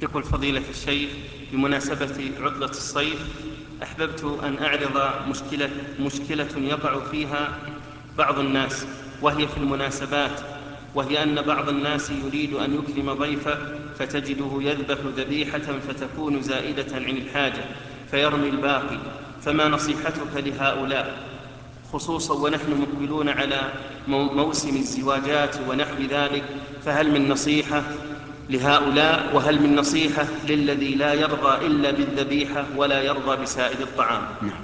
يقول فضيلة الشيخ: بمناسبة عطلة الصيف أحببت أن أعرض مشكلة يقع فيها بعض الناس، وهي في المناسبات، وهي أن بعض الناس يريد أن يكرم ضيفه فتجده يذبح ذبيحة فتكون زائدة عن الحاجة فيرمي الباقي، فما نصيحتك لهؤلاء، خصوصا ونحن مقبلون على موسم الزواجات ونحو ذلك؟ فهل من نصيحة لهؤلاء، وهل من نصيحة للذي لا يرضى إلا بالذبيحة ولا يرضى بسائر الطعام؟ نعم.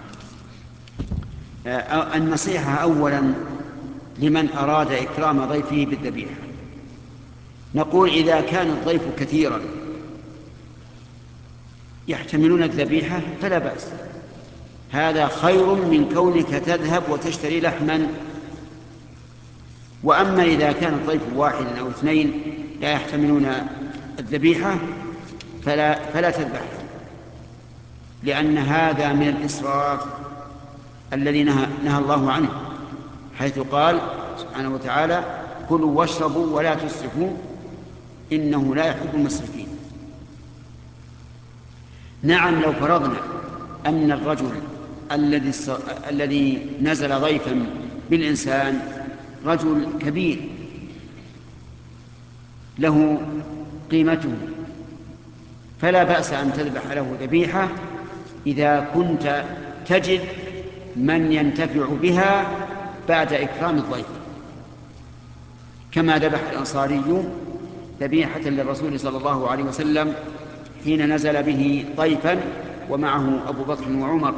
النصيحة أولا لمن أراد إكرام ضيفه بالذبيحة، نقول إذا كان الضيف كثيرا يحتملون الذبيحة فلا بأس، هذا خير من كونك تذهب وتشتري لحما. وأما إذا كان الضيف واحد أو اثنين لا يحتملون الذبيحة فلا تذبح، لأن هذا من الإسراف الذي نهى الله عنه، حيث قال سبحانه وتعالى: كلوا واشربوا ولا تسرفوا إنه لا يحب المسرفين. نعم، لو فرضنا أن الرجل الذي نزل ضيفا بالإنسان رجل كبير له قيمته، فلا بأس أن تذبح له ذبيحة إذا كنت تجد من ينتفع بها بعد إكرام الضيف، كما ذبح الأنصاري ذبيحة للرسول صلى الله عليه وسلم حين نزل به ضيفا ومعه أبو بكر وعمر،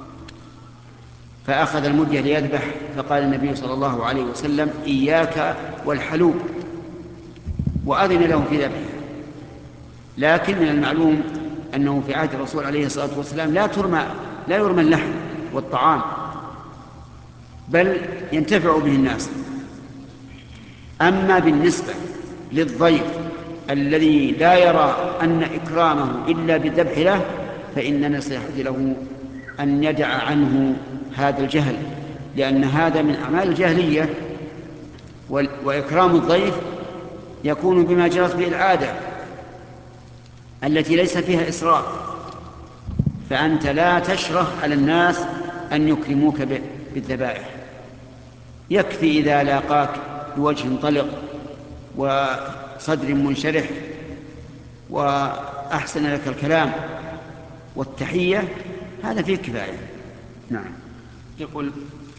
فأخذ المدية ليذبح، فقال النبي صلى الله عليه وسلم: إياك والحلوب، وأذن له في ذبحه. لكن من المعلوم أنه في عهد الرسول عليه الصلاة والسلام لا يرمى اللحم والطعام، بل ينتفع به الناس. أما بالنسبة للضيف الذي لا يرى أن إكرامه إلا بالذبح له، فإن نصيحتي له أن يدع عنه هذا الجهل، لأن هذا من أعمال الجاهلية، وإكرام الضيف يكون بما جرت به العادة التي ليس فيها إسراف، فأنت لا تشرح على الناس أن يكرموك بالذبائح، يكفي إذا لاقاك بوجه طلق وصدر منشرح وأحسن لك الكلام والتحية، هذا فيه كفاية. نعم. يقول